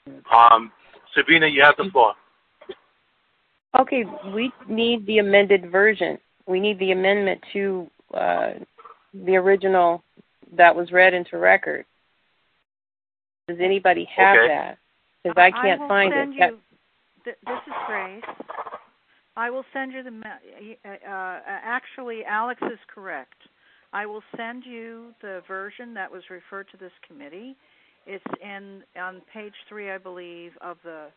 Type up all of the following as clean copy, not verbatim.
Sabrina, you have the floor. Okay, we need the amended version. We need the amendment to the original that was read into record. Does anybody have that? Because I can't find it. This is Grace. I will send you actually, Alex is correct. I will send you the version that was referred to this committee. It's on page 3, I believe, of the.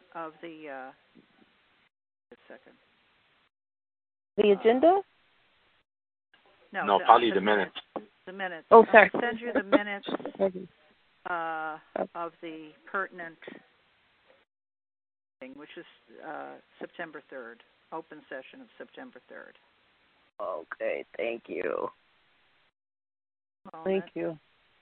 Just a second. The agenda? No, probably the minutes. The minutes. Oh, sorry. I'll send you the minutes of the pertinent thing, which is September 3rd, open session of September 3rd. Okay, thank you. Thank you.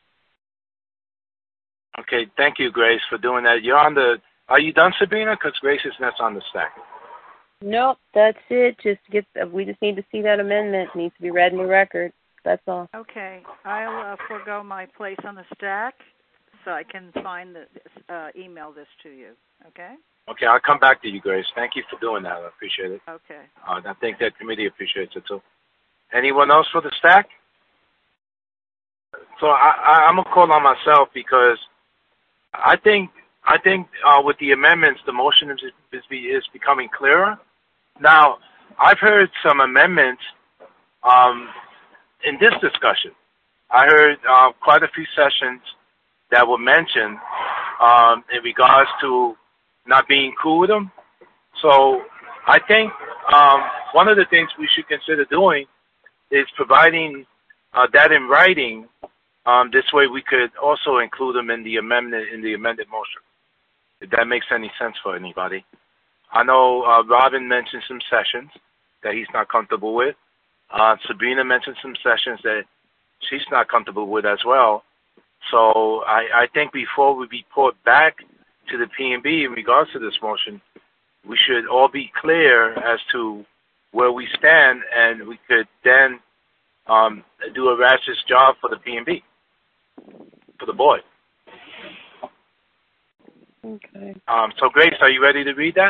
Okay, thank you, Grace, for doing that. You're on the. Are you done, Sabrina? Because Grace is next on the stack. Nope, that's it. We just need to see that amendment. It needs to be read in the record. That's all. Okay, I'll forego my place on the stack so I can email this to you. Okay. Okay, I'll come back to you, Grace. Thank you for doing that. I appreciate it. Okay. I think that committee appreciates it too. Anyone else for the stack? So I'm gonna call on myself because I think with the amendments, the motion is becoming clearer. Now, I've heard some amendments in this discussion. I heard quite a few sessions that were mentioned in regards to not being cool with them. So I think one of the things we should consider doing is providing that in writing. This way we could also include them in the amended motion, if that makes any sense for anybody. I know Robin mentioned some sessions that he's not comfortable with. Sabrina mentioned some sessions that she's not comfortable with as well. So I think before we report back to the P&B in regards to this motion, we should all be clear as to where we stand, and we could then do a righteous job for the P&B, for the board. Okay. So, Grace, are you ready to read that?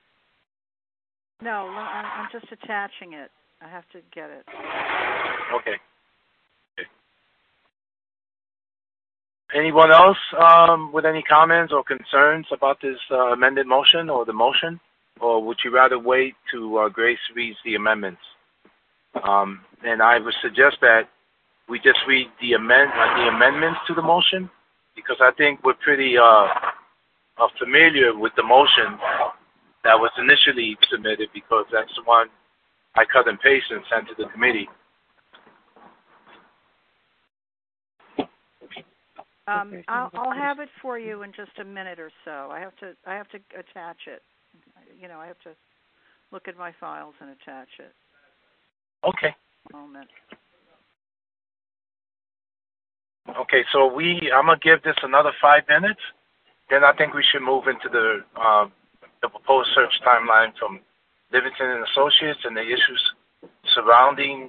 No, I'm just attaching it. I have to get it. Okay. Anyone else with any comments or concerns about this amended motion or the motion? Or would you rather wait to Grace reads the amendments? And I would suggest that we just read the amendments to the motion, because I think we're pretty familiar with the motion that was initially submitted, because that's the one I cut and paste and sent to the committee. I'll have it for you in just a minute or so. I have to attach it. I have to look at my files and attach it. Okay. Moment. Okay, so I'm gonna give this another 5 minutes. Then I think we should move into the proposed search timeline from Livingston and Associates and the issues surrounding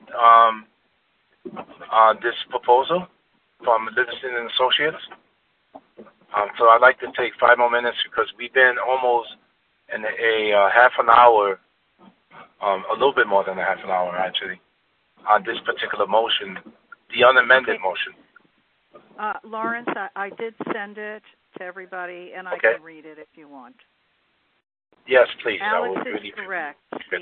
this proposal from Livingston and Associates. So I'd like to take 5 more minutes, because we've been almost in a half an hour, a little bit more than a half an hour actually, on this particular motion, the unamended motion. Lawrence, I did send it to everybody, and I can read it if you want. Yes, please. Alex is correct.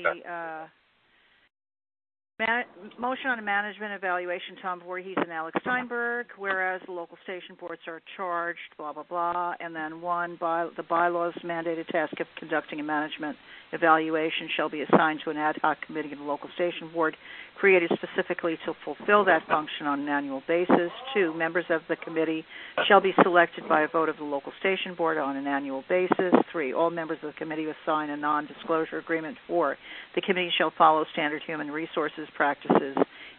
Motion on a management evaluation, Tom Voorhees and Alex Steinberg, whereas the local station boards are charged, blah, blah, blah, and then the bylaws mandated task of conducting a management evaluation shall be assigned to an ad hoc committee of the local station board created specifically to fulfill that function on an annual basis. 2, members of the committee shall be selected by a vote of the local station board on an annual basis. 3, all members of the committee will sign a non-disclosure agreement. 4, the committee shall follow standard human resources practices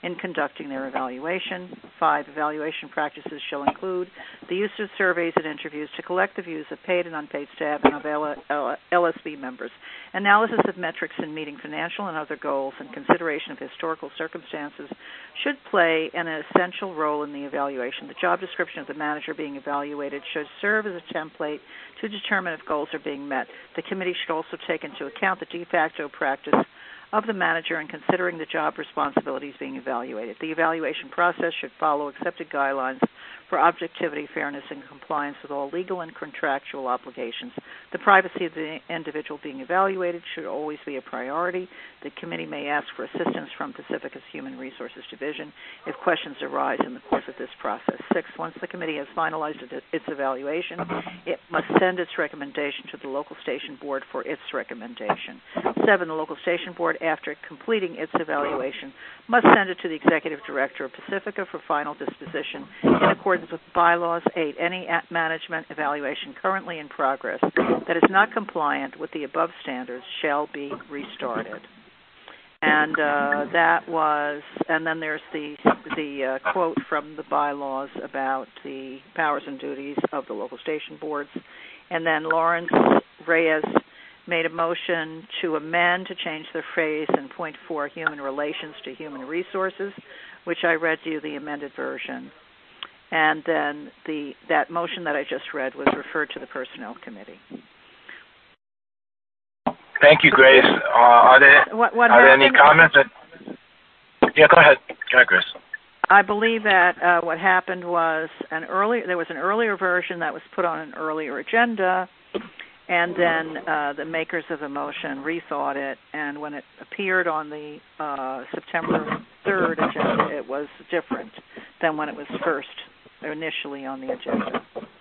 in conducting their evaluation. 5, evaluation practices shall include the use of surveys and interviews to collect the views of paid and unpaid staff and of LSB members, analysis of metrics in meeting financial and other goals, and consideration of historical circumstances should play an essential role in the evaluation. The job description of the manager being evaluated should serve as a template to determine if goals are being met. The committee should also take into account the de facto practice of the manager in considering the job responsibilities being evaluated. The evaluation process should follow accepted guidelines for objectivity, fairness, and compliance with all legal and contractual obligations. The privacy of the individual being evaluated should always be a priority. The committee may ask for assistance from Pacifica's Human Resources Division if questions arise in the course of this process. 6, once the committee has finalized its evaluation, it must send its recommendation to the local station board for its recommendation. 7, the local station board, after completing its evaluation, must send it to the executive director of Pacifica for final disposition in accordance with bylaws. 8, any management evaluation currently in progress that is not compliant with the above standards shall be restarted. And and then there's the quote from the bylaws about the powers and duties of the local station boards. And then Lawrence Reyes made a motion to amend, to change the phrase in point 4, human relations, to human resources, which I read to you the amended version. And then that motion that I just read was referred to the Personnel Committee. Thank you, Grace. Are there any comments? Yeah, go ahead. Go ahead, Grace. I believe that what happened was there was an earlier version that was put on an earlier agenda, and then the makers of the motion rethought it, and when it appeared on the September 3rd agenda, it was different than when it was first initially on the agenda.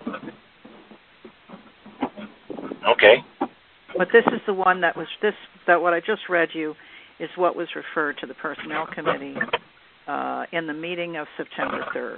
Okay. But this is the one that what I just read you is what was referred to the Personnel Committee in the meeting of September 3rd.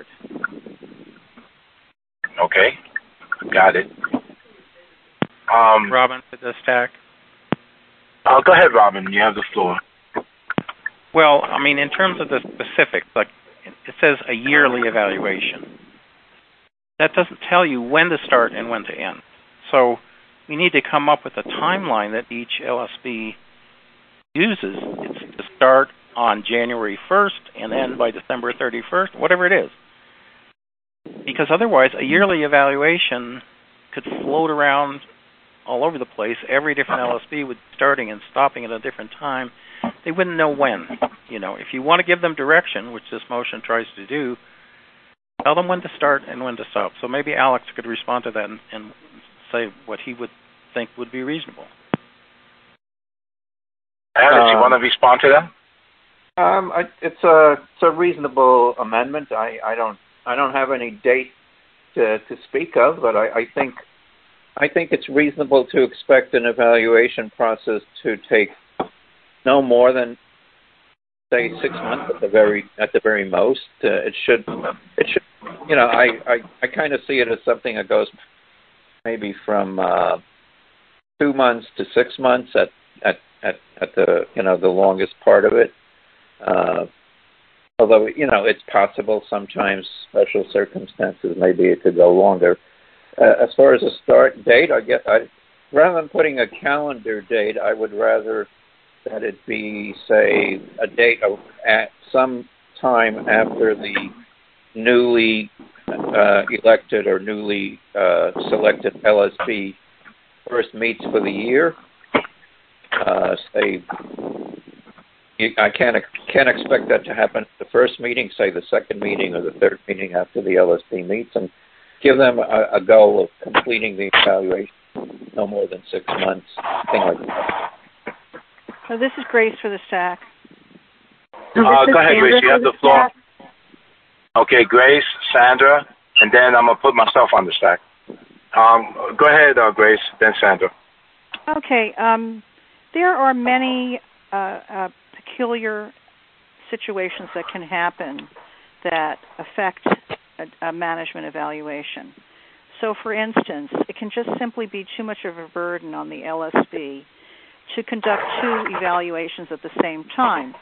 Okay. Got it. Robin, to the stack. Go ahead, Robin. You have the floor. Well, I mean, in terms of the specifics, like it says a yearly evaluation. That doesn't tell you when to start and when to end. So we need to come up with a timeline that each LSB uses. It's to start on January 1st and end by December 31st, whatever it is. Because otherwise, a yearly evaluation could float around all over the place. Every different LSB would be starting and stopping at a different time. They wouldn't know when. If you want to give them direction, which this motion tries to do, tell them when to start and when to stop. So maybe Alex could respond to that and say what he would think would be reasonable. Alex, you want to respond to that? It's a reasonable amendment. I don't have any date to speak of, but I think it's reasonable to expect an evaluation process to take no more than, say, 6 months at the very most. It should. I kind of see it as something that goes maybe from 2 months to 6 months at the the longest part of it. Although it's possible sometimes special circumstances maybe it could go longer. As far as a start date, rather than putting a calendar date, I would rather that it be, say, a date at some time after the newly elected or newly selected LSB first meets for the year. I can't expect that to happen at the first meeting, say the second meeting or the third meeting after the LSB meets, and give them a goal of completing the evaluation no more than 6 months, thing like that. So this is Grace for the stack. Go ahead, Grace. You have the floor. Okay, Grace, Sandra, and then I'm going to put myself on the stack. Go ahead, Grace, then Sandra. Okay. There are many peculiar situations that can happen that affect a management evaluation. So, for instance, it can just simply be too much of a burden on the LSB to conduct 2 evaluations at the same time.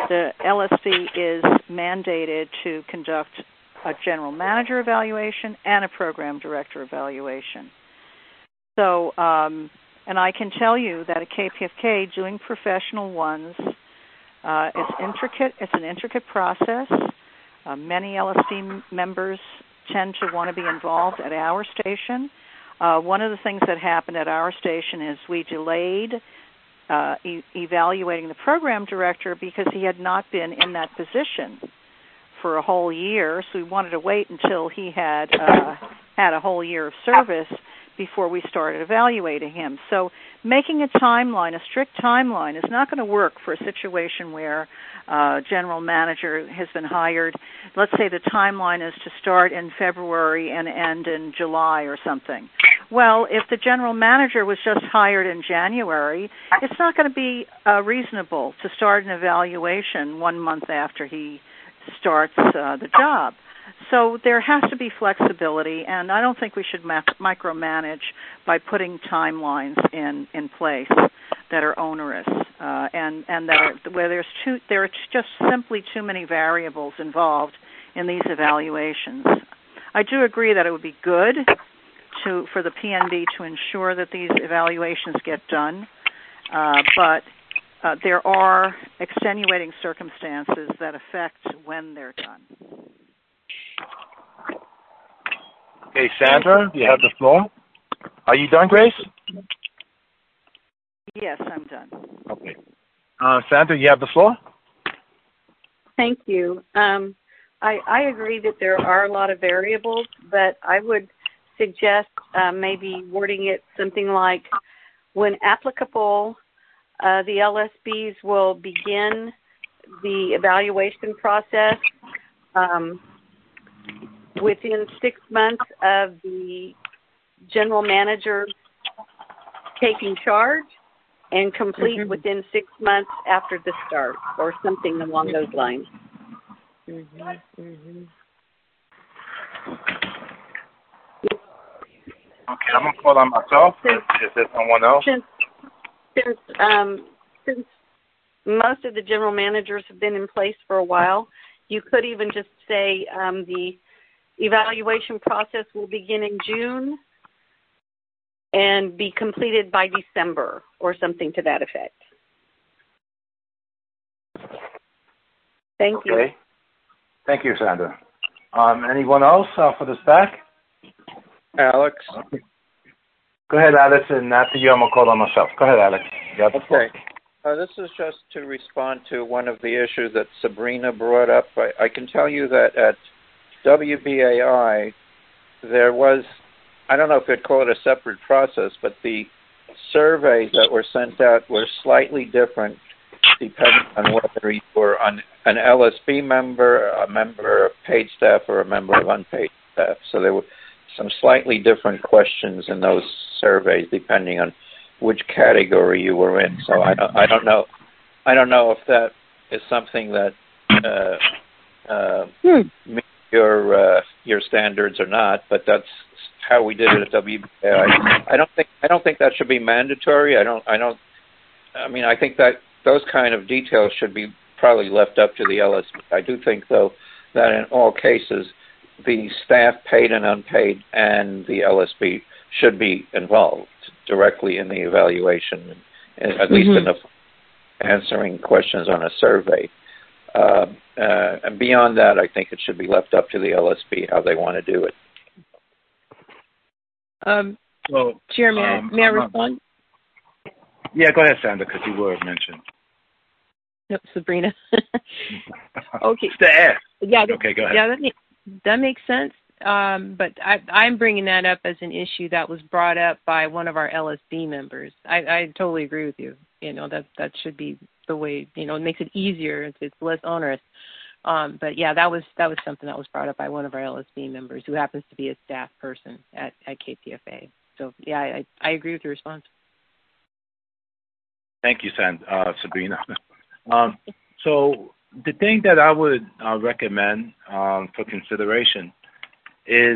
the LSB is mandated to conduct a general manager evaluation and a program director evaluation. So, and I can tell you that at KPFK, doing professional ones, it's intricate. It's an intricate process. Many LSD members tend to want to be involved at our station. One of the things that happened at our station is we delayed evaluating the program director because he had not been in that position for a whole year, so we wanted to wait until he had had a whole year of service before we started evaluating him. So making a timeline, a strict timeline, is not going to work for a situation where a general manager has been hired. Let's say the timeline is to start in February and end in July or something. Well, if the general manager was just hired in January, it's not going to be reasonable to start an evaluation 1 month after he starts the job. So there has to be flexibility, and I don't think we should micromanage by putting timelines in place that are onerous and that are, where there are just simply too many variables involved in these evaluations. I do agree that it would be good for the PNB to ensure that these evaluations get done, but there are extenuating circumstances that affect when they're done. Okay, Sandra, you have the floor. Are you done, Grace? Yes, I'm done. Okay. Sandra, you have the floor. Thank you. I agree that there are a lot of variables, but I would suggest maybe wording it something like, when applicable, the LSBs will begin the evaluation process within 6 months of the general manager taking charge and complete within 6 months after the start, or something along those lines. Okay, I'm going to call on myself. Is there someone else? Since most of the general managers have been in place for a while, you could even just say the evaluation process will begin in June and be completed by December, or something to that effect. Thank you. Thank you, Sandra. Anyone else for the stack? Alex? Go ahead, Alex, and after you, I'm going to call on myself. Go ahead, Alex. Okay. This is just to respond to one of the issues that Sabrina brought up. I can tell you that at WBAI, there was, I don't know if you'd call it a separate process, but the surveys that were sent out were slightly different depending on whether you were an LSB member, a member of paid staff, or a member of unpaid staff. So there were some slightly different questions in those surveys depending on which category you were in. So I don't know if that is something that meets your standards or not, but that's how we did it at WBAI. I don't think that should be mandatory. I think that those kind of details should be probably left up to the LSB. I do think, though, that in all cases, the staff, paid and unpaid, and the LSB should be involved directly in the evaluation, at least in the answering questions on a survey. And beyond that, I think it should be left up to the LSB how they want to do it. Chair, may I respond? Yeah, go ahead, Sandra, because you were mentioned. No, Sabrina. Okay. Yeah. Okay, go ahead. Yeah, that makes sense. But I'm bringing that up as an issue that was brought up by one of our LSB members. I totally agree with you. That should be the way. It makes it easier. It's less onerous. But yeah, that was something that was brought up by one of our LSB members who happens to be a staff person at KPFA. So yeah, I agree with your response. Thank you, Sabrina. So the thing that I would recommend for consideration is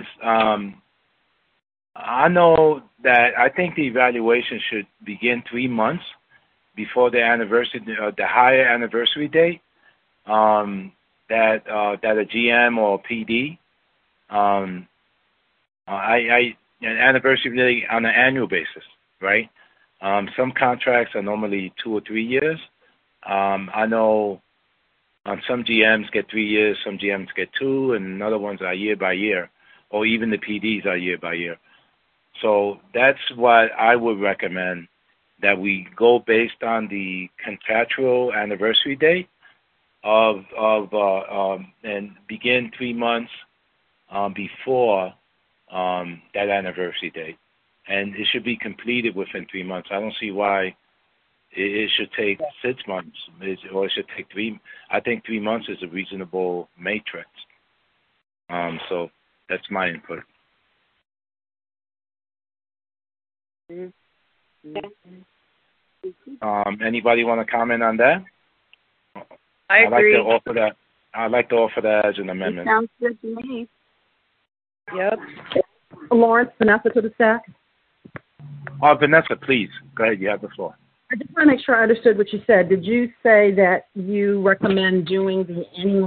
I think the evaluation should begin 3 months before the anniversary, the higher anniversary date, that a GM or PD, an anniversary day on an annual basis, right? Some contracts are normally 2 or 3 years. I know some GMs get 3 years, some GMs get 2, and other ones are year by year, or even the PDs are year by year. So that's what I would recommend, that we go based on the contractual anniversary date and begin 3 months before that anniversary date. And it should be completed within 3 months. I don't see why it should take 6 months, or it should take 3. I think 3 months is a reasonable matrix. So that's my input. Anybody want to comment on that? I agree. I'd like to offer that as an amendment. It sounds good to me. Yep. Lawrence, Vanessa to the stack. Vanessa, please. Go ahead. You have the floor. I just want to make sure I understood what you said. Did you say that you recommend doing the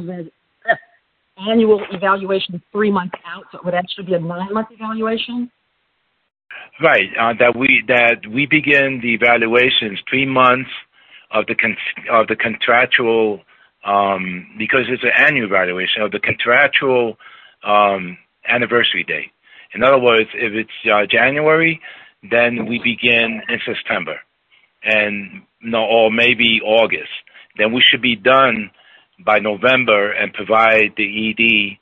annual evaluation 3 months out, so it would actually be a 9-month evaluation? Right. That we begin the evaluations 3 months of the contractual, because it's an annual evaluation of the contractual anniversary date. In other words, if it's January, then we begin in September, or maybe August. Then we should be done by November and provide the ED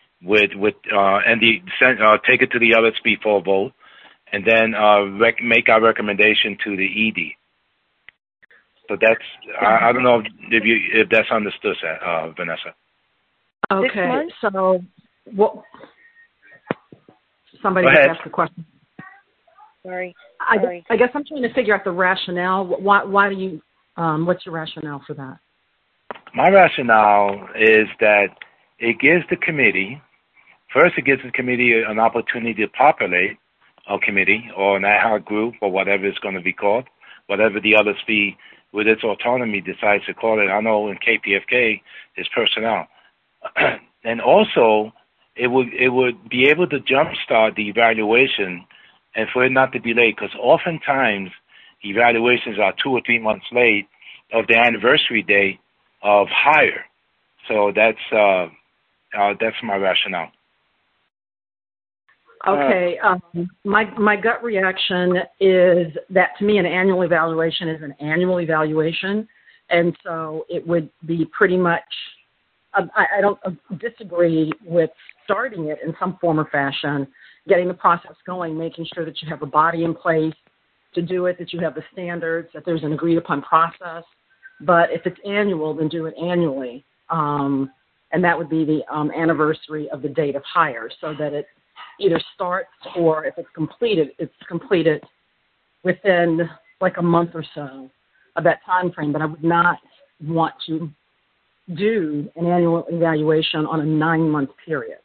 take it to the LSB for a vote, and then make our recommendation to the ED. So that's I don't know if that's understood, Vanessa. Okay, so what? Somebody just asked a question. Sorry. I guess I'm trying to figure out the rationale. Why do you? What's your rationale for that? My rationale is that it gives the committee an opportunity to populate a committee or an ad hoc group or whatever it's going to be called, whatever the LSB with its autonomy decides to call it. I know in KPFK it's personnel. And also it would be able to jumpstart the evaluation and for it not to be late, because oftentimes evaluations are 2 or 3 months late of the anniversary date of hire. So that's my rationale. Okay. My gut reaction is that to me an annual evaluation is an annual evaluation, and so it would be pretty much. I don't disagree with starting it in some form or fashion, getting the process going, making sure that you have a body in place to do it, that you have the standards, that there's an agreed upon process. But if it's annual, then do it annually, and that would be the anniversary of the date of hire, so that it either starts or if it's completed within like a month or so of that time frame. But I would not want to do an annual evaluation on a 9-month period.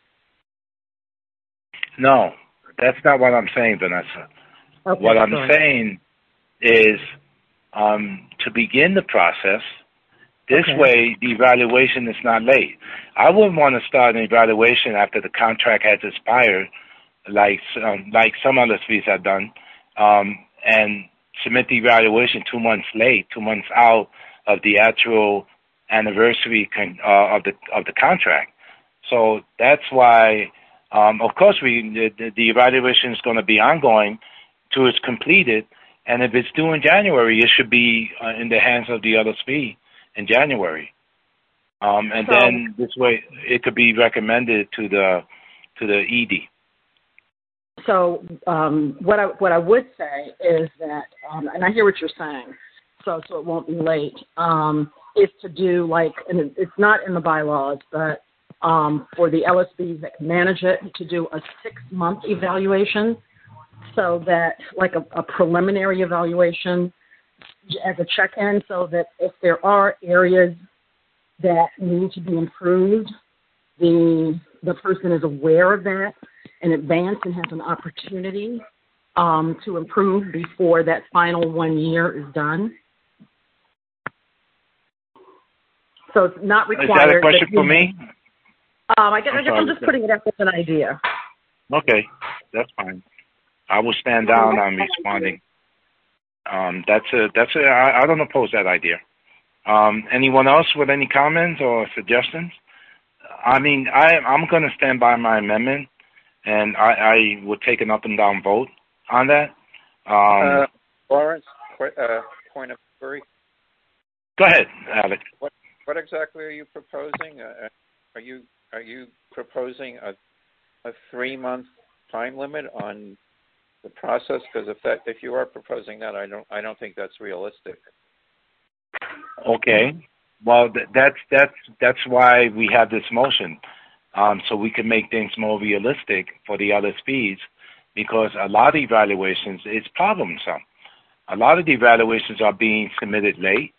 No, that's not what I'm saying, Vanessa. Okay, what I'm saying is to begin the process. This way, the evaluation is not late. I wouldn't want to start an evaluation after the contract has expired, like some other LSBs have done, and submit the evaluation 2 months late, 2 months out of the actual anniversary of the contract. So that's why, of course, the evaluation is going to be ongoing till it's completed. And if it's due in January, it should be in the hands of the LSB in January. Then this way it could be recommended to the ED. So what I would say is that, and I hear what you're saying, so it won't be late, is to do and it's not in the bylaws, but for the LSBs that can manage it, to do a 6-month evaluation, so that like a preliminary evaluation as a check-in, so that if there are areas that need to be improved, the person is aware of that in advance and has an opportunity to improve before that final 1 year is done. So it's not required. Is that a question for me? I guess I'm just putting it up as an idea. Okay, that's fine. I will stand down on responding. I don't oppose that idea. Anyone else with any comments or suggestions? I mean, I'm going to stand by my amendment, and I would take an up and down vote on that. Lawrence, point of query. Go ahead, Alex. What exactly are you proposing? Are you proposing a 3-month time limit on the process? Because if you are proposing that, I don't think that's realistic. Okay. Well, that's why we have this motion, so we can make things more realistic for the other speeds, because a lot of evaluations is problemsome. A lot of the evaluations are being submitted late,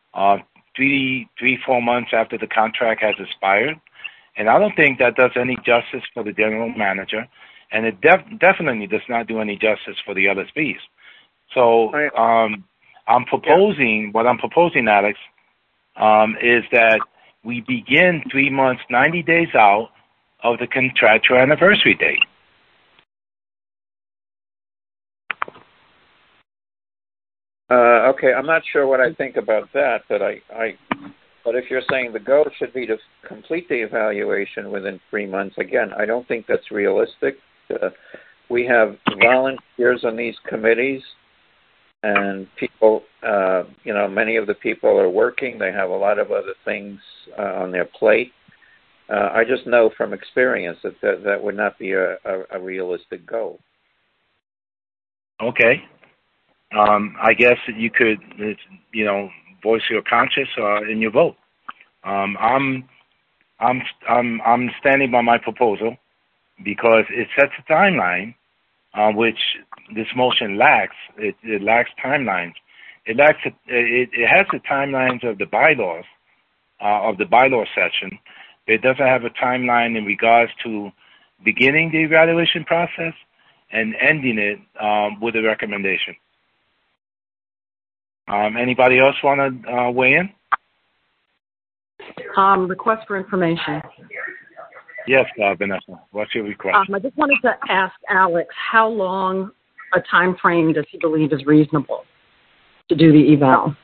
3-4 months after the contract has expired, and I don't think that does any justice for the general manager, and it definitely does not do any justice for the other speeds. So I'm proposing, what I'm proposing, Alex, is that we begin 3 months, 90 days out of the contractual anniversary date. Okay, I'm not sure what I think about that, but if you're saying the goal should be to complete the evaluation within 3 months, again, I don't think that's realistic. We have volunteers on these committees, and people, many of the people are working. They have a lot of other things on their plate. I just know from experience that would not be a realistic goal. Okay. I guess you could, voice your conscience in your vote. I'm standing by my proposal because it sets a timeline which this motion lacks. It lacks timelines. It has the timelines of the bylaws, of the bylaw section. But it doesn't have a timeline in regards to beginning the evaluation process and ending it with a recommendation. Anybody else want to weigh in? Request for information. Yes, Vanessa. What's your request? I just wanted to ask Alex, how long a time frame does he believe is reasonable to do the eval?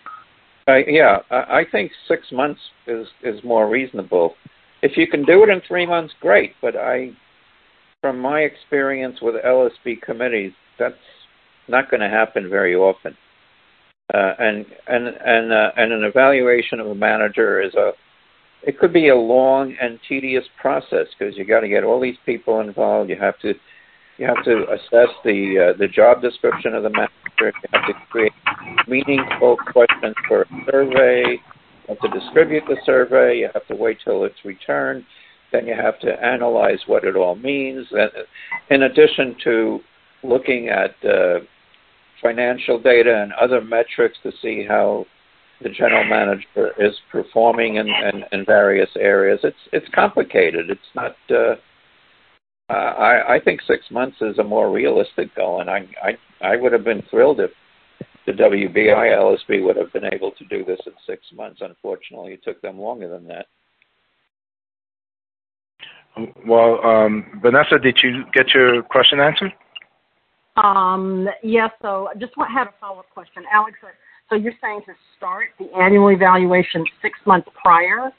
I think 6 months is more reasonable. If you can do it in 3 months, great. But from my experience with LSB committees, that's not going to happen very often. And an evaluation of a manager it could be a long and tedious process because you got to get all these people involved. You have to assess the job description of the manager. You have to create meaningful questions for a survey. You have to distribute the survey. You have to wait till it's returned. Then you have to analyze what it all means. In addition to looking at financial data and other metrics to see how the general manager is performing in various areas. It's complicated. It's not. I think 6 months is a more realistic goal, and I would have been thrilled if the WBI LSB would have been able to do this in 6 months. Unfortunately, it took them longer than that. Well, Vanessa, did you get your question answered? Yes. So I just had a follow-up question, Alex. So you're saying to start the annual evaluation 6 months prior?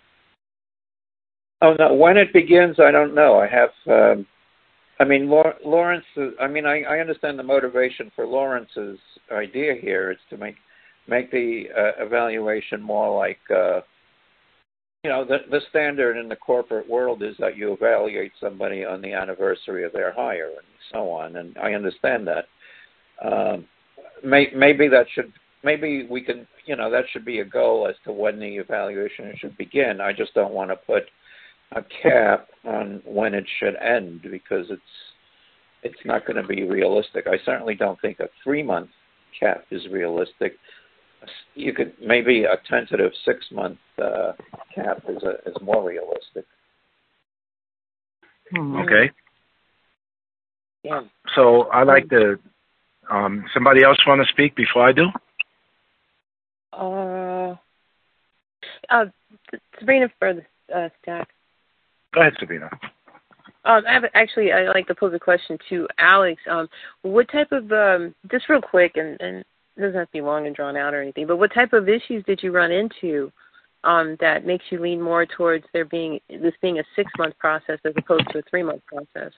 Oh, no. When it begins, I don't know. I have, Lawrence, I understand the motivation for Lawrence's idea here is to make the evaluation more like, the standard in the corporate world is that you evaluate somebody on the anniversary of their hire and so on, and I understand that. Maybe we can, that should be a goal as to when the evaluation should begin. I just don't want to put a cap on when it should end because it's not going to be realistic. I certainly don't think a 3-month cap is realistic. You could maybe a tentative 6-month cap is more realistic. Okay. Yeah. So I like to. Somebody else want to speak before I do? Sabrina for the staff. Go ahead, Sabrina. I like to pose a question to Alex. What type of, just real quick, and it doesn't have to be long and drawn out or anything, but what type of issues did you run into that makes you lean more towards this being a 6-month process as opposed to a 3-month process?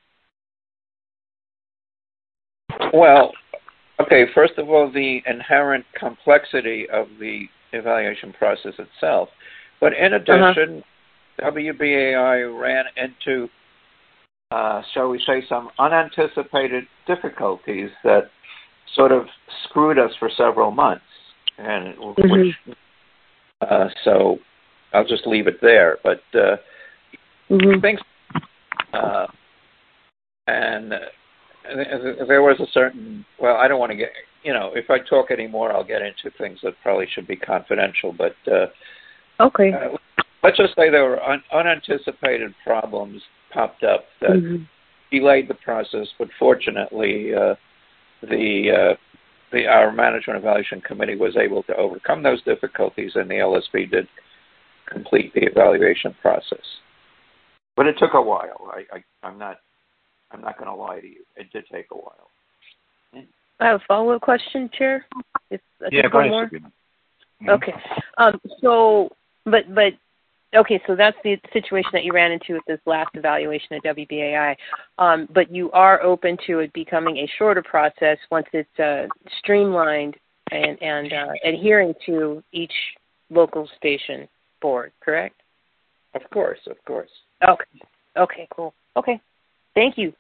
Well, okay, first of all, the inherent complexity of the evaluation process itself. But in addition, WBAI ran into, shall we say, some unanticipated difficulties that sort of screwed us for several months. And so I'll just leave it there. But things, and there was a certain, well, I don't want to get, if I talk anymore, I'll get into things that probably should be confidential. But okay. Let's just say there were unanticipated problems popped up that delayed the process, but fortunately, our management evaluation committee was able to overcome those difficulties, and the LSB did complete the evaluation process. But it took a while. I'm not going to lie to you. It did take a while. I have a follow-up question, Chair. Go ahead. Okay. Okay, so that's the situation that you ran into with this last evaluation at WBAI. But you are open to it becoming a shorter process once it's streamlined and adhering to each local station board, correct? Of course. Okay, cool. Okay. Thank you.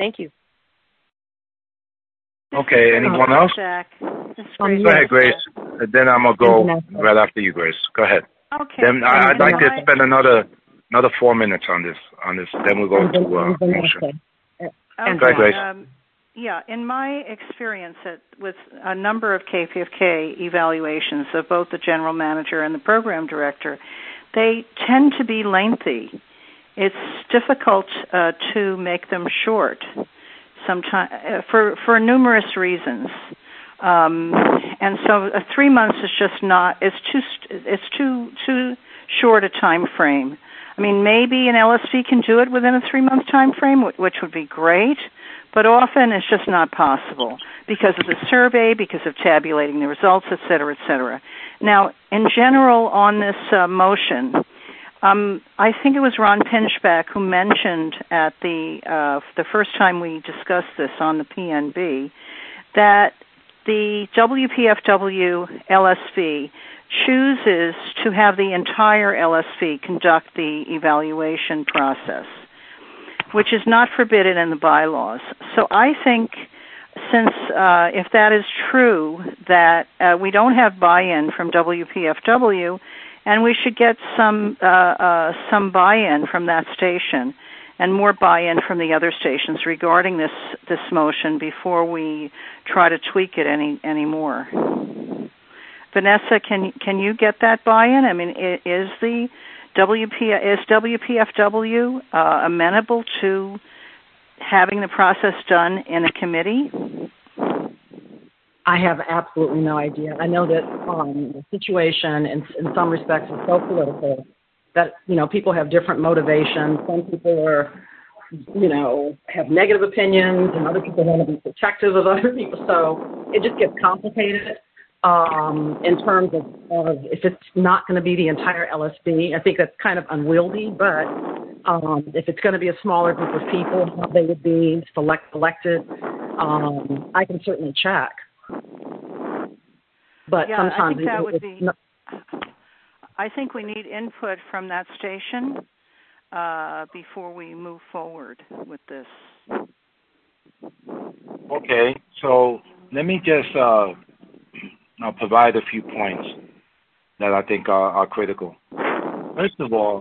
Okay, anyone else? Jack. Go ahead, Grace. Then I'm going to go right after you, Grace. Go ahead. Okay. Then I'd like to spend another 4 minutes on this. Then we'll go to motion. Okay. Go ahead, Grace. In my experience with a number of KPFK evaluations of both the general manager and the program director, they tend to be lengthy. It's difficult to make them short, sometimes for numerous reasons. And so 3 months is just not. It's too short a time frame. I mean, maybe an LSC can do it within a 3-month time frame, which would be great, but often it's just not possible because of the survey, because of tabulating the results, et cetera, et cetera. Now, in general, on this motion, I think it was Ron Pinchback who mentioned at the first time we discussed this on the PNB that the WPFW LSV chooses to have the entire LSV conduct the evaluation process, which is not forbidden in the bylaws. So I think since if that is true, that we don't have buy-in from WPFW, and we should get some buy-in from that station and more buy-in from the other stations regarding this motion before we try to tweak it any more. Vanessa, can you get that buy-in? I mean, is WPFW amenable to having the process done in a committee? I have absolutely no idea. I know that the situation in some respects is so political that, people have different motivations. Some people are, have negative opinions, and other people want to be protective of other people. So it just gets complicated in terms of if it's not going to be the entire LSB. I think that's kind of unwieldy, but if it's going to be a smaller group of people, how they would be elected, I can certainly check. But yeah, sometimes I think that would be. I think we need input from that station before we move forward with this. Okay, so let me just I'll provide a few points that I think are critical. First of all,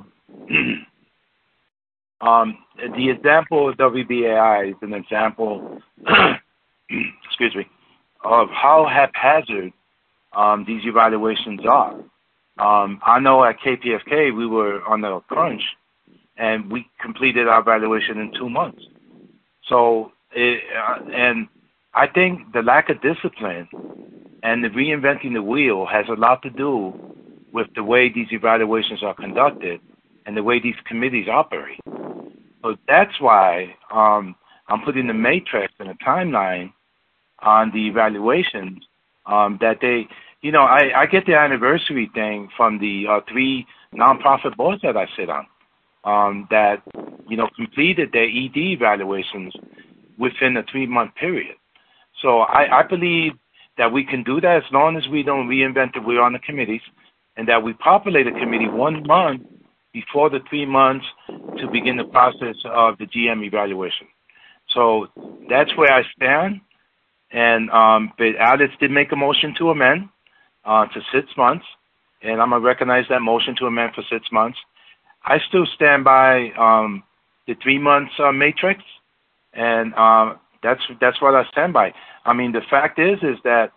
the example of WBAI is an example, excuse me, of how haphazard these evaluations are. I know at KPFK we were on a crunch, and we completed our evaluation in 2 months. So, and I think the lack of discipline and the reinventing the wheel has a lot to do with the way these evaluations are conducted and the way these committees operate. So that's why I'm putting the matrix and a timeline on the evaluations that they, I get the anniversary thing from the 3 nonprofit boards that I sit on that, completed their ED evaluations within a 3-month period. So I believe that we can do that as long as we don't reinvent the wheel on the committees, and that we populate a committee 1 month before the 3 months to begin the process of the GM evaluation. So that's where I stand. And but Alex did make a motion to amend to 6 months, and I'm going to recognize that motion to amend for 6 months. I still stand by the 3 months matrix, and that's what I stand by. I mean, the fact is that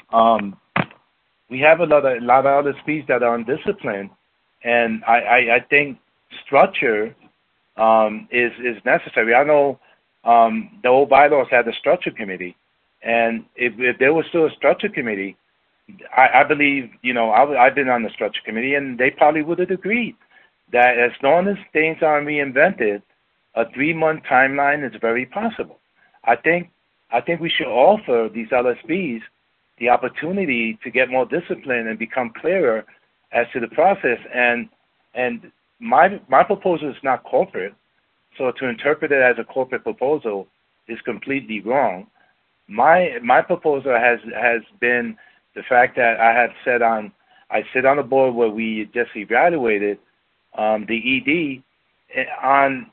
we have a lot of other speeds that are undisciplined, and I think structure is necessary. I know the old bylaws had a structure committee, and if there was still a structure committee, I believe, I've been on the structure committee, and they probably would have agreed that as long as things aren't reinvented, a 3-month timeline is very possible. I think we should offer these LSBs the opportunity to get more discipline and become clearer as to the process. And my proposal is not corporate, so to interpret it as a corporate proposal is completely wrong. My proposal has been the fact that I sit on a board where we just evaluated the ED on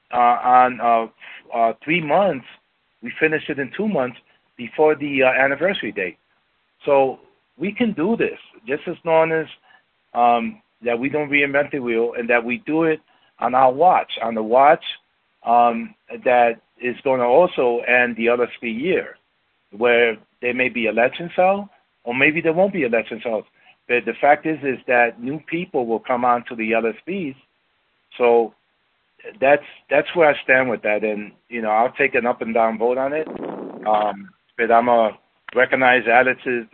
3 months. We finished it in 2 months before the anniversary date. So we can do this just as long as that we don't reinvent the wheel, and that we do it on our watch, on the watch that is going to also end the LSP year, where there may be election cells, or maybe there won't be election cells. But the fact is that new people will come on to the LSPs. So that's where I stand with that, and I'll take an up and down vote on it. But I'm gonna recognize Alex's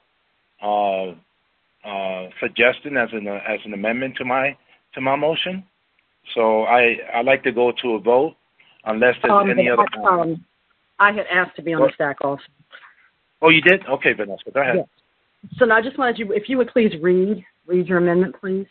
suggestion as an amendment to my motion. So I like to go to a vote unless there's any other. I had asked to be on the stack also. Oh, you did? Okay, Vanessa, go ahead. Yes. So now I just wanted you, if you would please read your amendment, please.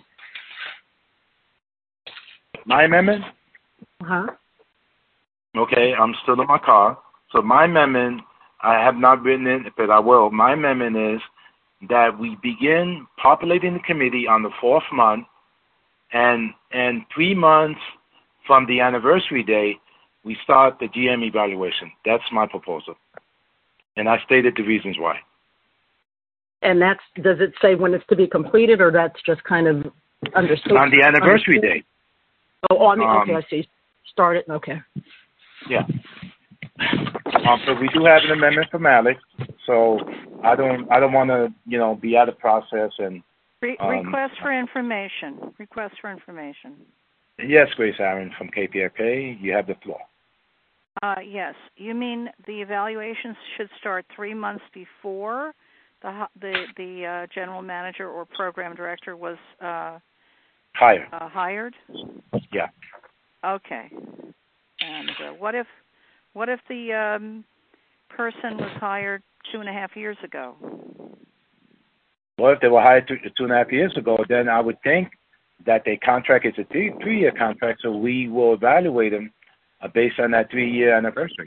My amendment? Uh-huh. Okay, I'm still in my car. So my amendment, I have not written it, but I will. My amendment is that we begin populating the committee on the 4th month, and 3 months from the anniversary date, we start the GM evaluation. That's my proposal. And I stated the reasons why. And does it say when it's to be completed, or that's just kind of understood? On the anniversary date. Oh, okay, I see. Start it, okay. Yeah. So we do have an amendment from Alex, so I don't want to, be out of process and. Request for information. Request for information. Yes, Grace Aaron from KPFK, you have the floor. Yes. You mean the evaluations should start 3 months before the general manager or program director was hired? Hired? Yeah. Okay. And what if the person was hired 2.5 years ago? Well, if they were hired 2.5 years ago, then I would think that their contract is a 3-year contract, so we will evaluate them based on that 3-year anniversary.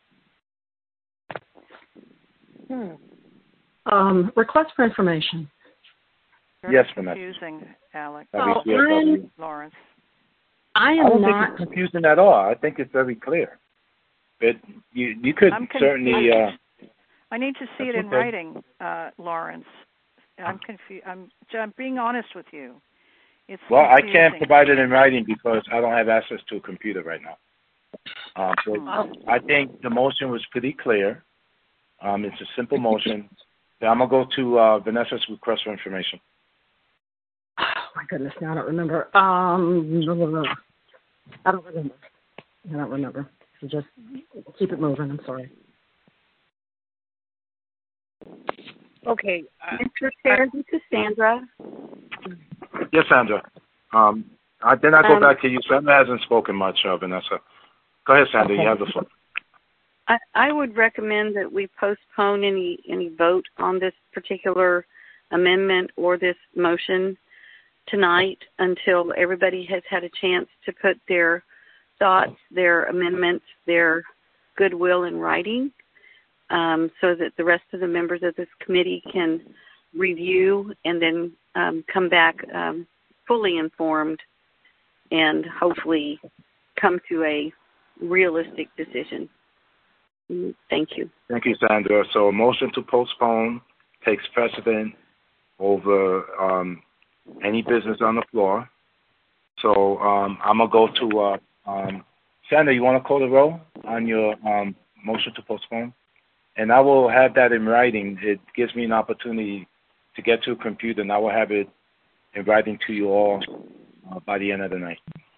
Request for information. Yes, Vanessa. Confusing, Alex. Lawrence. I don't not think it's confusing at all. I think it's very clear. But you could certainly. I need to see it in writing, Lawrence. I'm confused. I'm being honest with you. It's well, confusing. I can't provide it in writing because I don't have access to a computer right now. So I think the motion was pretty clear. It's a simple motion. So I'm going to go to Vanessa's request for information. Oh, my goodness. Now I don't remember. I don't remember. So just keep it moving. I'm sorry. Okay. Mr. Chair, this is Sandra. Yes, Sandra. Then I go back to you. Sandra hasn't spoken much, Vanessa. Go ahead, Sandra. You have the floor. I would recommend that we postpone any vote on this particular amendment or this motion tonight until everybody has had a chance to put their thoughts, their amendments, their goodwill in writing, so that the rest of the members of this committee can review and then come back fully informed and hopefully come to a realistic decision. Thank you. Thank you, Sandra. So a motion to postpone takes precedent over any business on the floor. So I'm going to go to Sandra, you want to call the roll on your motion to postpone? And I will have that in writing. It gives me an opportunity to get to a computer, and I will have it in writing to you all by the end of the night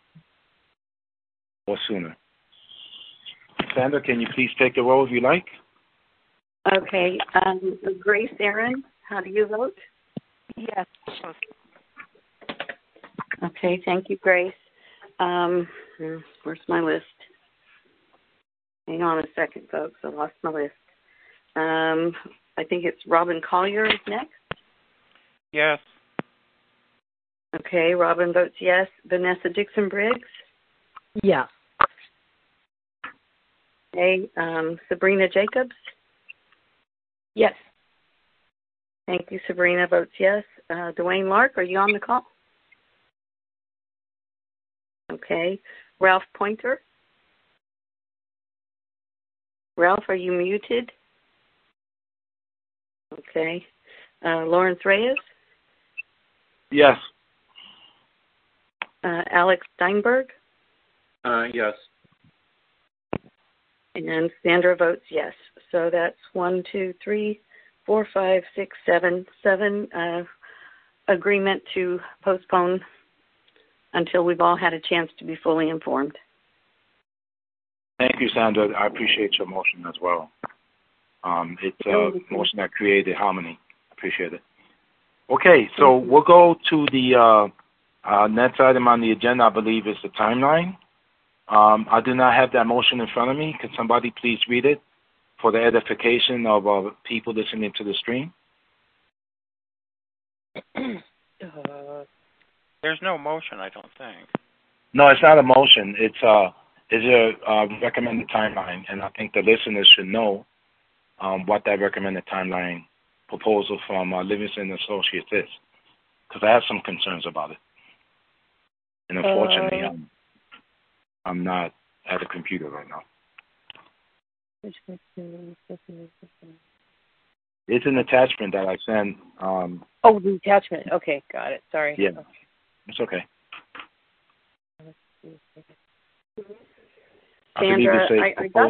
or sooner. Sandra, can you please take the roll if you like? Okay. Grace Aaron, how do you vote? Yes. Okay, thank you, Grace. Where's my list? Hang on a second, folks. I lost my list. I think it's Robin Collier is next. Yes. Okay, Robin votes yes. Vanessa Dixon-Briggs? Yes. Okay, Sabrina Jacobs? Yes. Thank you, Sabrina votes yes. Dwayne Lark, are you on the call? Okay. Ralph Pointer? Ralph, are you muted? Okay. Lawrence Reyes? Yes. Alex Steinberg? Yes. And Sandra votes yes. So that's 1, 2, 3, 4, 5, 6, 7 agreement to postpone until we've all had a chance to be fully informed. Thank you, Sandra. I appreciate your motion as well. It's a motion that created harmony. I appreciate it. Okay, so we'll go to the next item on the agenda, I believe, is the timeline. I do not have that motion in front of me. Could somebody please read it for the edification of people listening to the stream? There's no motion, I don't think. No, it's not a motion. It's a recommended timeline, and I think the listeners should know what that recommended timeline proposal from Livingston Associates is, because I have some concerns about it. And unfortunately, I'm not at a computer right now. It's an attachment that I sent. Oh, the attachment. Okay, got it. Sorry. Yeah, it's okay. Sandra, I got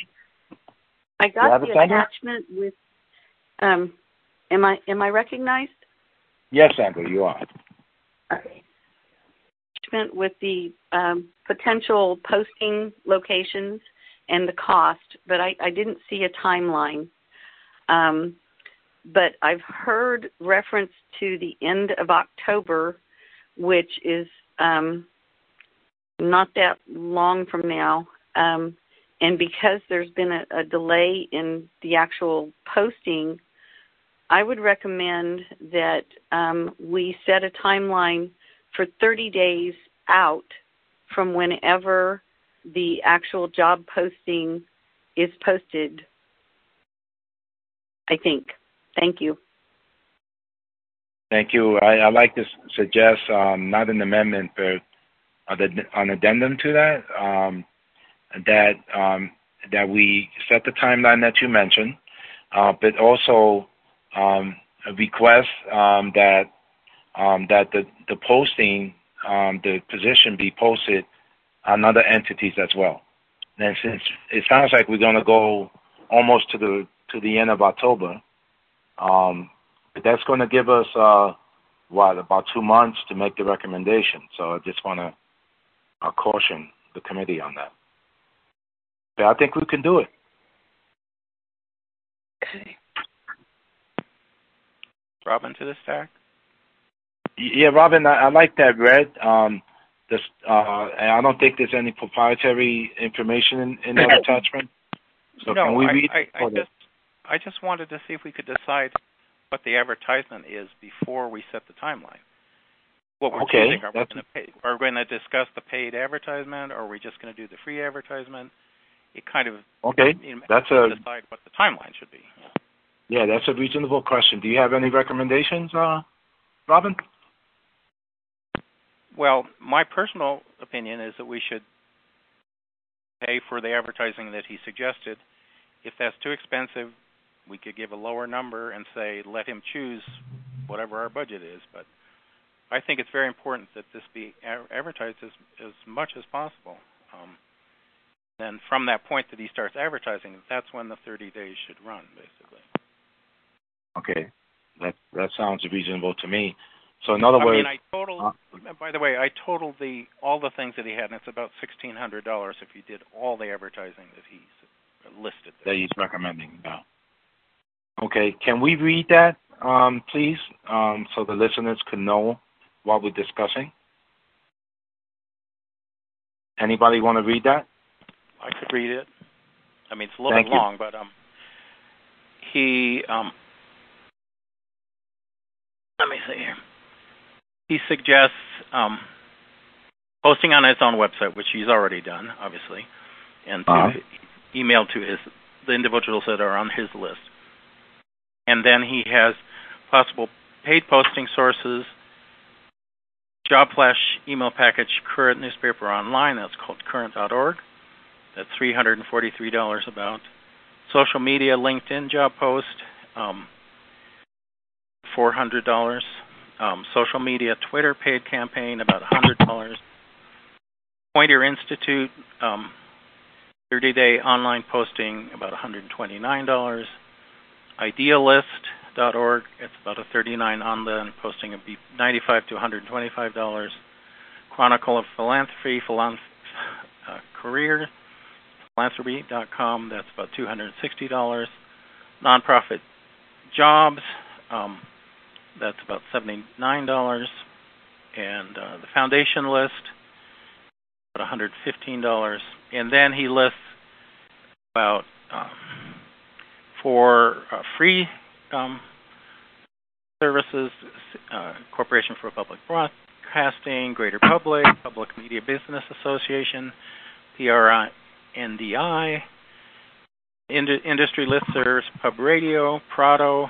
the attachment with. Am I recognized? Yes, Sandra, you are. Okay. With the potential posting locations and the cost, but I didn't see a timeline. But I've heard reference to the end of October, which is not that long from now. And because there's been a delay in the actual posting, I would recommend that we set a timeline for 30 days out from whenever the actual job posting is posted, I think. Thank you. Thank you. I like to suggest not an amendment, but an addendum to that, that we set the timeline that you mentioned, but also a request that the posting, the position be posted on other entities as well. And since it sounds like we're going to go almost to the end of October, that's going to give us about 2 months to make the recommendation. So I just want to caution the committee on that. But I think we can do it. Okay. Robin, to the stack? Yeah, Robin, I like that read. And I don't think there's any proprietary information in that attachment. So no, can we read? I just wanted to see if we could decide what the advertisement is before we set the timeline. What we're choosing, are we going to discuss the paid advertisement, or are we just going to do the free advertisement? It kind of decide what the timeline should be. Yeah, that's a reasonable question. Do you have any recommendations, Robin? Well, my personal opinion is that we should pay for the advertising that he suggested. If that's too expensive, we could give a lower number and say, let him choose whatever our budget is. But I think it's very important that this be advertised as much as possible. Then from that point that he starts advertising, that's when the 30 days should run, basically. Okay. That sounds reasonable to me. So in other words, by the way, I totaled all the things that he had, and it's about $1,600 if you did all the advertising that he's listed there. That he's recommending. Yeah. Okay. Can we read that, please, so the listeners can know what we're discussing? Anybody want to read that? I could read it. I mean, it's a little bit long, but he let me see here. He suggests posting on his own website, which he's already done, obviously, and email to the individuals that are on his list. And then he has possible paid posting sources, job flash email package, current newspaper online, that's called current.org. That's $343 about. Social media, LinkedIn job post, $400. Social media, Twitter paid campaign, about $100. Pointer Institute, 30-day online posting, about $129. Idealist.org, it's about a $39 online posting, it'd be $95 to $125. Chronicle of Philanthropy, career, philanthropy.com, that's about $260. Nonprofit jobs, that's about $79. And the foundation list, about $115. And then he lists about for free services, Corporation for Public Broadcasting, Greater Public, Public Media Business Association, PRNDI, Industry Listservs, Pub Radio, Prado,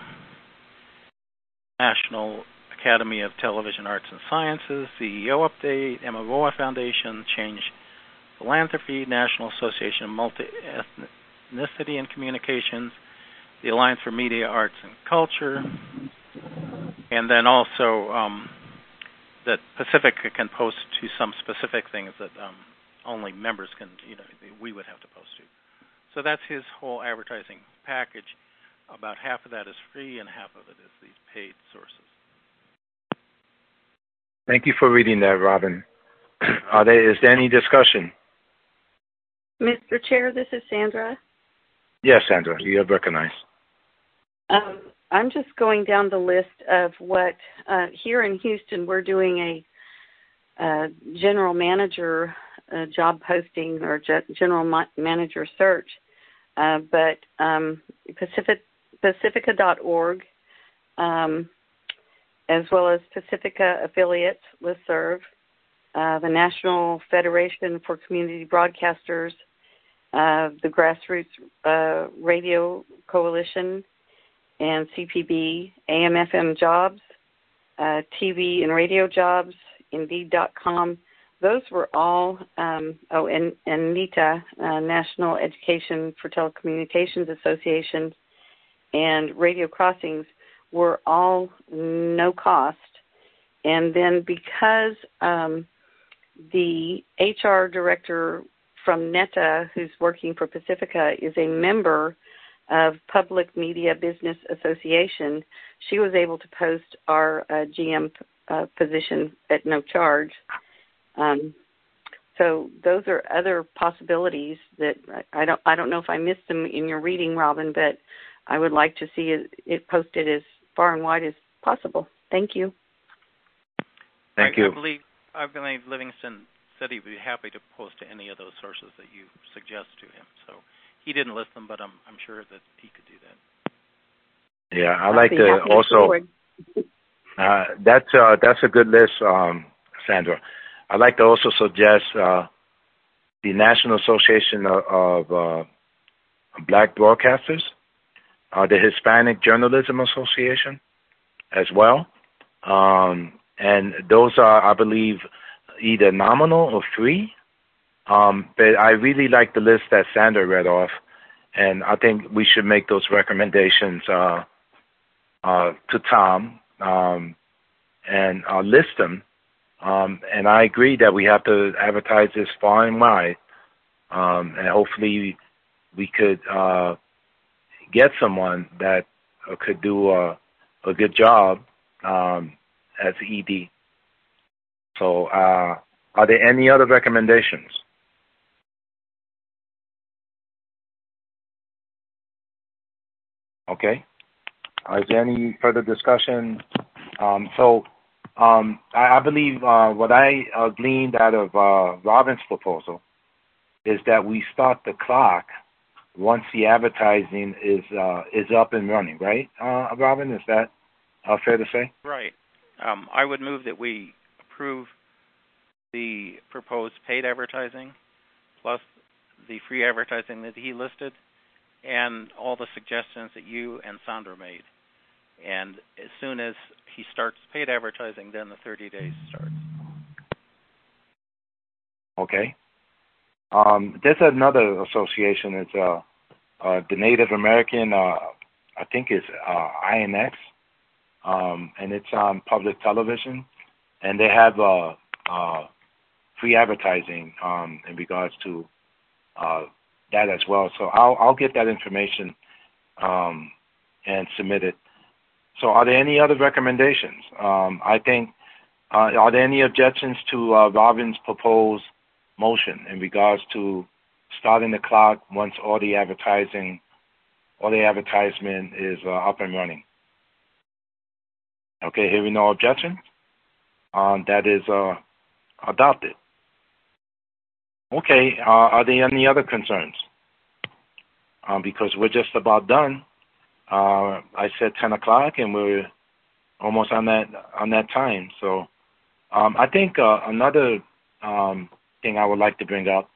National Academy of Television Arts and Sciences, CEO Update, Emma Foundation, Change Philanthropy, National Association of Multi-Ethnicity and Communications, the Alliance for Media, Arts and Culture, and then also that Pacifica can post to some specific things that only members can, we would have to post to. So that's his whole advertising package. About half of that is free and half of it is these paid sources. Thank you for reading that, Robin. Is there any discussion? Mr. Chair, this is Sandra. Yes, Sandra, you have recognized. I'm just going down the list of what, here in Houston, we're doing a general manager job posting or general manager search, but Pacifica.org, as well as Pacifica Affiliates Listserv, the National Federation for Community Broadcasters, the Grassroots Radio Coalition, and CPB, AM/FM Jobs, TV and Radio Jobs, Indeed.com. Those were all, and NETA, National Education for Telecommunications Association, and Radio Crossings were all no cost. And then because the HR director from NETA, who's working for Pacifica, is a member of Public Media Business Association, she was able to post our GM position at no charge. So those are other possibilities that I don't know if I missed them in your reading, Robin, but I would like to see it posted as far and wide as possible. Thank you. Thank you. I believe Livingston said he'd be happy to post to any of those sources that you suggest to him. So he didn't list them, but I'm sure that he could do that. Yeah, I like to also. That's a good list, Sandra. I'd like to also suggest the National Association of Black Broadcasters, the Hispanic Journalism Association, as well, and those are, I believe, either nominal or free. But I really like the list that Sandra read off, and I think we should make those recommendations to Tom and list them. And I agree that we have to advertise this far and wide, and hopefully we could get someone that could do a good job as ED. So are there any other recommendations? Okay. Is there any further discussion? I believe what I gleaned out of Robin's proposal is that we start the clock once the advertising is up and running, right, Robin? Is that fair to say? Right. I would move that we approve the proposed paid advertising plus the free advertising that he listed and all the suggestions that you and Sandra made. And as soon as he starts paid advertising, then the 30 days starts. Okay. There's another association. It's the Native American, I think it's INX, and it's on public television, and they have free advertising in regards to that as well. So I'll get that information and submit it. So are there any other recommendations? I think, are there any objections to Robin's proposed motion in regards to starting the clock once all the advertisement is up and running? Okay, hearing no objection, that is adopted. Okay, are there any other concerns? Because we're just about done. I said 10 o'clock, and we're almost on that time. So I think another thing I would like to bring up,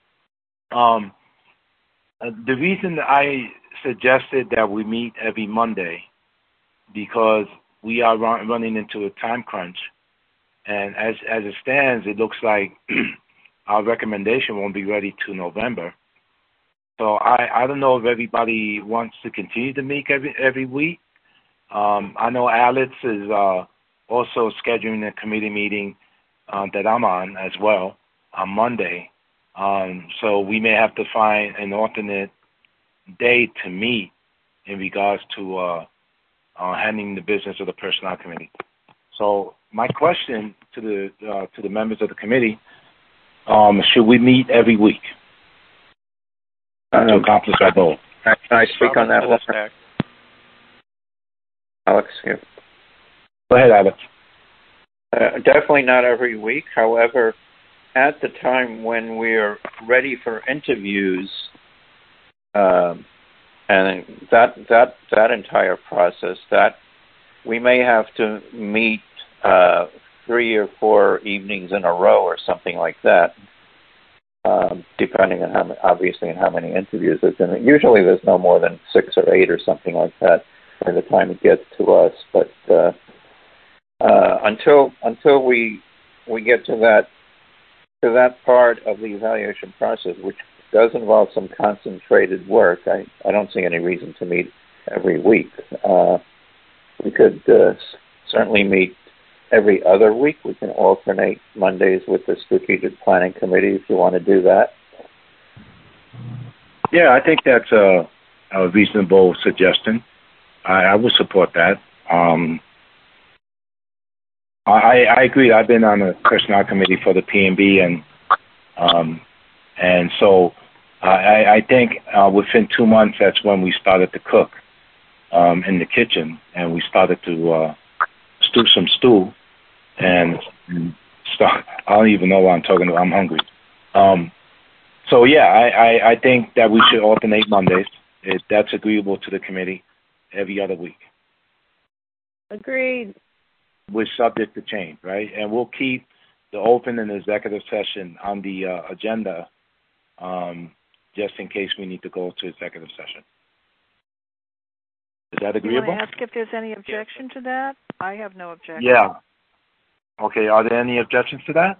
the reason I suggested that we meet every Monday, because we are running into a time crunch, and as it stands, it looks like our recommendation won't be ready to November. So I don't know if everybody wants to continue to meet every week. I know Alex is also scheduling a committee meeting that I'm on as well on Monday. So we may have to find an alternate day to meet in regards to handling the business of the Personnel Committee. So my question to the members of the committee, should we meet every week to accomplish our goal? Can I speak on that one? Alex, here. Go ahead, Alex. Definitely not every week. However, at the time when we're ready for interviews, and that entire process, that we may have to meet 3 or 4 evenings in a row or something like that, depending on how many interviews there's been. Usually there's no more than 6 or 8 or something like that by the time it gets to us. But until we get to that part of the evaluation process, which does involve some concentrated work, I don't see any reason to meet every week. We could certainly meet every other week. We can alternate Mondays with the Strategic Planning Committee if you want to do that. Yeah, I think that's a reasonable suggestion. I would support that. I agree. I've been on the Personnel Committee for the P&B, and so I think within 2 months, that's when we started to cook in the kitchen, and we started to stew some stew and start. I don't even know what I'm talking about. I'm hungry. So yeah, I think that we should alternate Mondays. If that's agreeable to the committee, every other week. Agreed. We're subject to change, right? And we'll keep the open and executive session on the agenda, just in case we need to go to executive session. Is that agreeable? You want to ask if there's any objection to that? I have no objection. Yeah. Okay, are there any objections to that?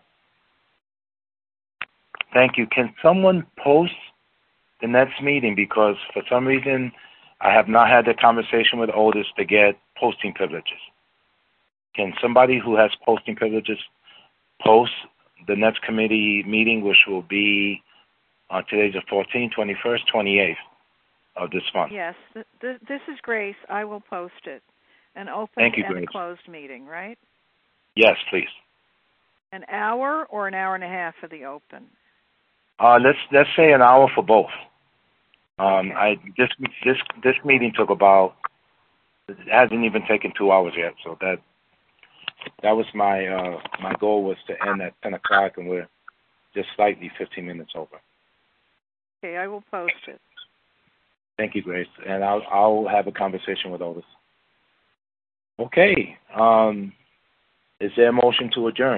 Thank you. Can someone post the next meeting? Because for some reason, I have not had the conversation with Otis to get posting privileges. Can somebody who has posting privileges post the next committee meeting, which will be on today's the 14th, 21st, 28th of this month? Yes, this is Grace. I will post it. An open Thank you, and Grace. a closed meeting, right? Yes, please. An hour or an hour and a half for the open? Let's say an hour for both. Okay. This meeting took about, it hasn't even taken 2 hours yet, so that was my goal was to end at 10 o'clock, and we're just slightly 15 minutes over. Okay, I will post it. Thank you, Grace, and I'll have a conversation with Otis. Okay, is there a motion to adjourn?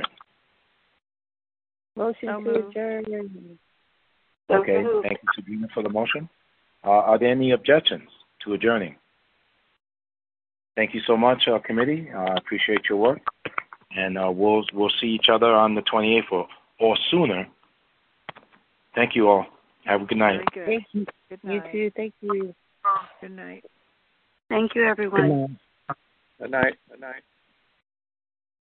Motion So to moved. adjourn. Okay, thank you, Sabrina, for the motion. Are there any objections to adjourning? Thank you so much, committee. I appreciate your work, and we'll see each other on the 28th or sooner. Thank you all. Have a good night. Very good. Thank you. Good You night. too. Thank you. Good night. Thank you, everyone. Good night. Good night.